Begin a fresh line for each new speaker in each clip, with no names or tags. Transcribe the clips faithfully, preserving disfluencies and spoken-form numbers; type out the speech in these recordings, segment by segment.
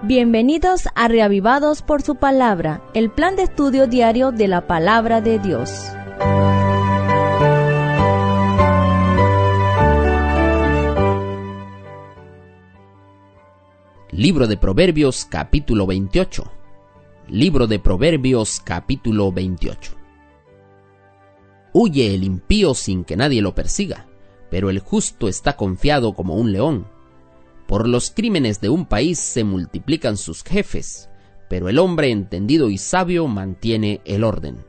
Bienvenidos a Reavivados por su Palabra, el plan de estudio diario de la Palabra de Dios.
Libro de Proverbios, capítulo veintiocho. Libro de Proverbios, capítulo veintiocho. Huye el impío sin que nadie lo persiga, pero el justo está confiado como un león. Por los crímenes de un país se multiplican sus jefes, pero el hombre entendido y sabio mantiene el orden.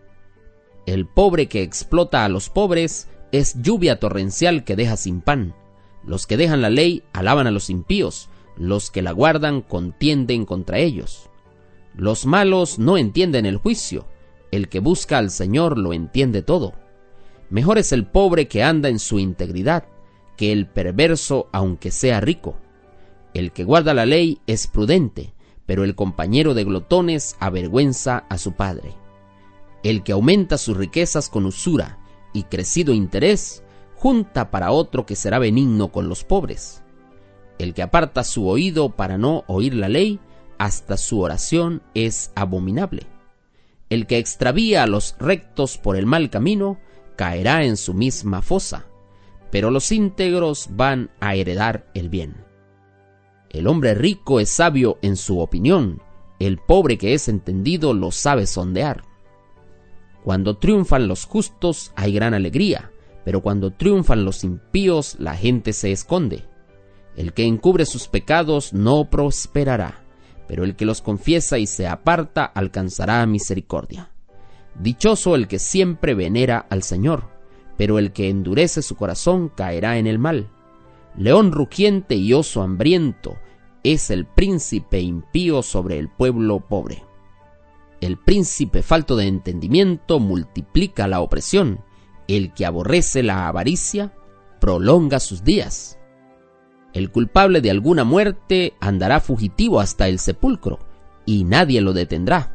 El pobre que explota a los pobres es lluvia torrencial que deja sin pan. Los que dejan la ley alaban a los impíos, los que la guardan contienden contra ellos. Los malos no entienden el juicio, el que busca al Señor lo entiende todo. Mejor es el pobre que anda en su integridad, que el perverso aunque sea rico. El que guarda la ley es prudente, pero el compañero de glotones avergüenza a su padre. El que aumenta sus riquezas con usura y crecido interés, junta para otro que será benigno con los pobres. El que aparta su oído para no oír la ley, hasta su oración es abominable. El que extravía a los rectos por el mal camino, caerá en su misma fosa, pero los íntegros van a heredar el bien. El hombre rico es sabio en su opinión, el pobre que es entendido lo sabe sondear. Cuando triunfan los justos hay gran alegría, pero cuando triunfan los impíos la gente se esconde. El que encubre sus pecados no prosperará, pero el que los confiesa y se aparta alcanzará misericordia. Dichoso el que siempre venera al Señor, pero el que endurece su corazón caerá en el mal. León rugiente y oso hambriento es el príncipe impío sobre el pueblo pobre. El príncipe falto de entendimiento multiplica la opresión. El que aborrece la avaricia prolonga sus días. El culpable de alguna muerte andará fugitivo hasta el sepulcro, y nadie lo detendrá.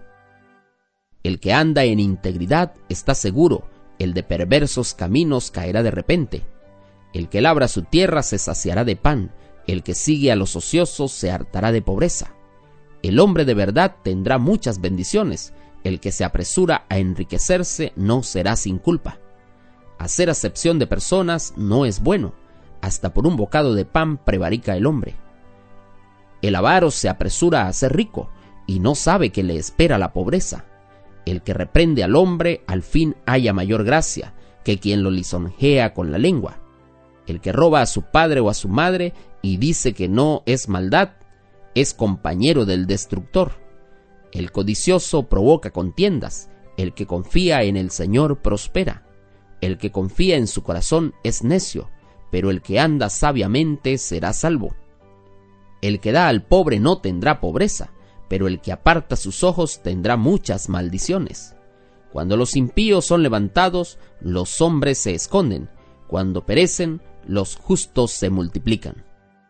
El que anda en integridad está seguro, el de perversos caminos caerá de repente. El que labra su tierra se saciará de pan, el que sigue a los ociosos se hartará de pobreza. El hombre de verdad tendrá muchas bendiciones, el que se apresura a enriquecerse no será sin culpa. Hacer acepción de personas no es bueno, hasta por un bocado de pan prevarica el hombre. El avaro se apresura a ser rico, y no sabe que le espera la pobreza. El que reprende al hombre al fin halla mayor gracia que quien lo lisonjea con la lengua. El que roba a su padre o a su madre y dice que no es maldad, es compañero del destructor. El codicioso provoca contiendas, el que confía en el Señor prospera. El que confía en su corazón es necio, pero el que anda sabiamente será salvo. El que da al pobre no tendrá pobreza, pero el que aparta sus ojos tendrá muchas maldiciones. Cuando los impíos son levantados, los hombres se esconden. Cuando perecen, los justos se multiplican.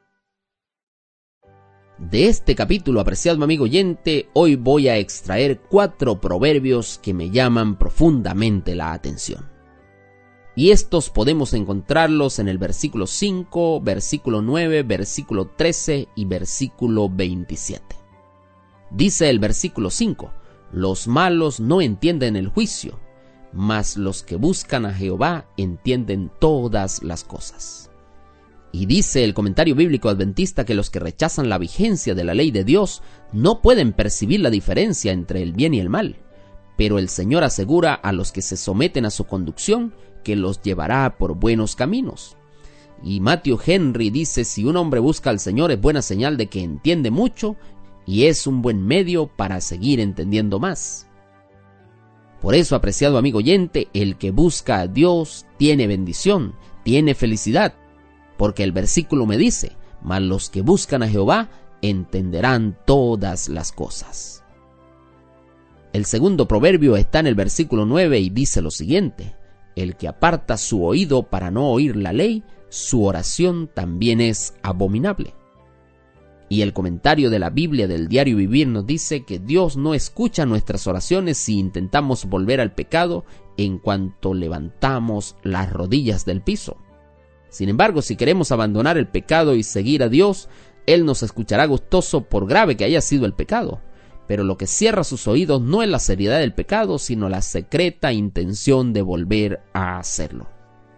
De este capítulo, apreciado amigo oyente, hoy voy a extraer cuatro proverbios que me llaman profundamente la atención. Y estos podemos encontrarlos en el versículo cinco, versículo nueve, versículo trece y versículo veintisiete. Dice el versículo cinco: los malos no entienden el juicio, mas los que buscan a Jehová entienden todas las cosas. Y dice el comentario bíblico adventista que los que rechazan la vigencia de la ley de Dios no pueden percibir la diferencia entre el bien y el mal, pero el Señor asegura a los que se someten a su conducción que los llevará por buenos caminos. Y Matthew Henry dice: si un hombre busca al Señor es buena señal de que entiende mucho y es un buen medio para seguir entendiendo más. Por eso, apreciado amigo oyente, el que busca a Dios tiene bendición, tiene felicidad, porque el versículo me dice: mas los que buscan a Jehová entenderán todas las cosas. El segundo proverbio está en el versículo nueve y dice lo siguiente: el que aparta su oído para no oír la ley, su oración también es abominable. Y el comentario de la Biblia del Diario Vivir nos dice que Dios no escucha nuestras oraciones si intentamos volver al pecado en cuanto levantamos las rodillas del piso. Sin embargo, si queremos abandonar el pecado y seguir a Dios, Él nos escuchará gustoso por grave que haya sido el pecado. Pero lo que cierra sus oídos no es la seriedad del pecado, sino la secreta intención de volver a hacerlo.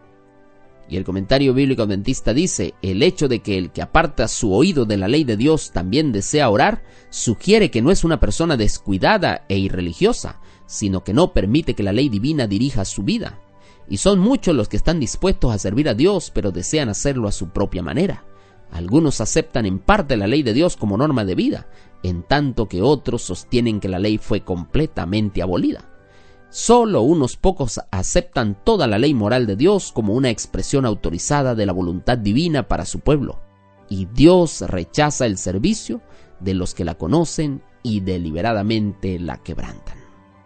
Y el comentario bíblico adventista dice: el hecho de que el que aparta su oído de la ley de Dios también desea orar, sugiere que no es una persona descuidada e irreligiosa, sino que no permite que la ley divina dirija su vida. Y son muchos los que están dispuestos a servir a Dios, pero desean hacerlo a su propia manera. Algunos aceptan en parte la ley de Dios como norma de vida, en tanto que otros sostienen que la ley fue completamente abolida. Solo unos pocos aceptan toda la ley moral de Dios como una expresión autorizada de la voluntad divina para su pueblo, y Dios rechaza el servicio de los que la conocen y deliberadamente la quebrantan.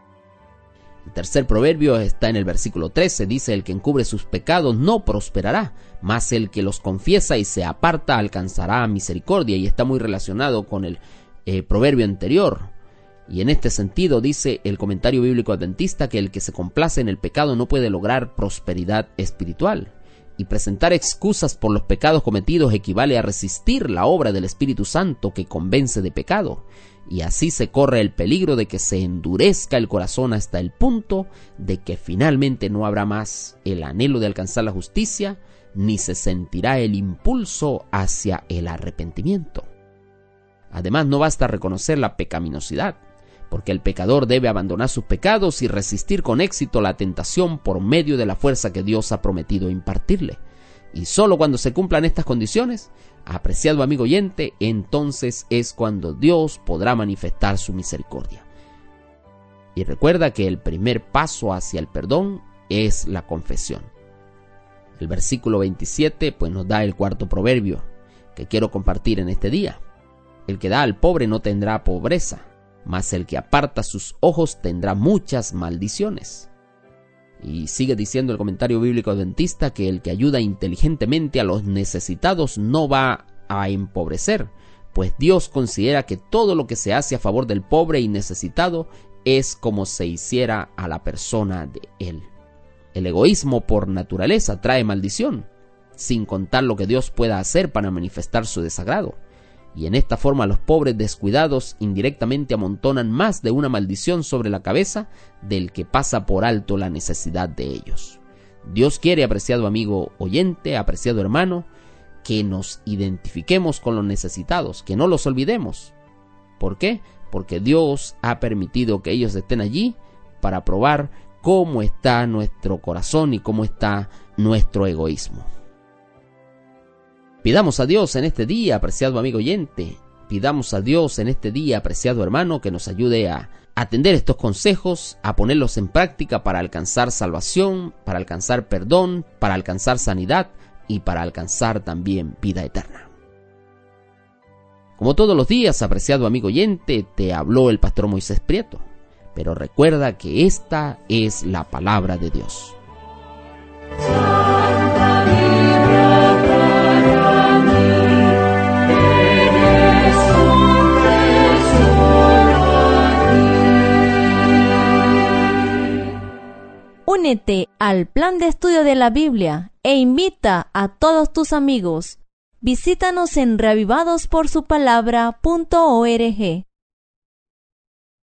El tercer proverbio está en el versículo trece, dice: el que encubre sus pecados no prosperará, mas el que los confiesa y se aparta alcanzará misericordia, y está muy relacionado con el eh, proverbio anterior. Y en este sentido dice el comentario bíblico adventista que el que se complace en el pecado no puede lograr prosperidad espiritual. Y presentar excusas por los pecados cometidos equivale a resistir la obra del Espíritu Santo que convence de pecado. Y así se corre el peligro de que se endurezca el corazón hasta el punto de que finalmente no habrá más el anhelo de alcanzar la justicia, ni se sentirá el impulso hacia el arrepentimiento. Además, no basta reconocer la pecaminosidad, porque el pecador debe abandonar sus pecados y resistir con éxito la tentación por medio de la fuerza que Dios ha prometido impartirle. Y solo cuando se cumplan estas condiciones, apreciado amigo oyente, entonces es cuando Dios podrá manifestar su misericordia. Y recuerda que el primer paso hacia el perdón es la confesión. El versículo veintisiete pues nos da el cuarto proverbio que quiero compartir en este día. El que da al pobre no tendrá pobreza, mas el que aparta sus ojos tendrá muchas maldiciones. Y sigue diciendo el comentario bíblico adventista que el que ayuda inteligentemente a los necesitados no va a empobrecer, pues Dios considera que todo lo que se hace a favor del pobre y necesitado es como se hiciera a la persona de él. El egoísmo por naturaleza trae maldición, sin contar lo que Dios pueda hacer para manifestar su desagrado. Y en esta forma los pobres descuidados indirectamente amontonan más de una maldición sobre la cabeza del que pasa por alto la necesidad de ellos. Dios quiere, apreciado amigo oyente, apreciado hermano, que nos identifiquemos con los necesitados, que no los olvidemos. ¿Por qué? Porque Dios ha permitido que ellos estén allí para probar cómo está nuestro corazón y cómo está nuestro egoísmo. Pidamos a Dios en este día, apreciado amigo oyente, pidamos a Dios en este día, apreciado hermano, que nos ayude a atender estos consejos, a ponerlos en práctica para alcanzar salvación, para alcanzar perdón, para alcanzar sanidad y para alcanzar también vida eterna. Como todos los días, apreciado amigo oyente, te habló el pastor Moisés Prieto, pero recuerda que esta es la palabra de Dios.
Únete al plan de estudio de la Biblia e invita a todos tus amigos. Visítanos en reavivados por su palabra punto org.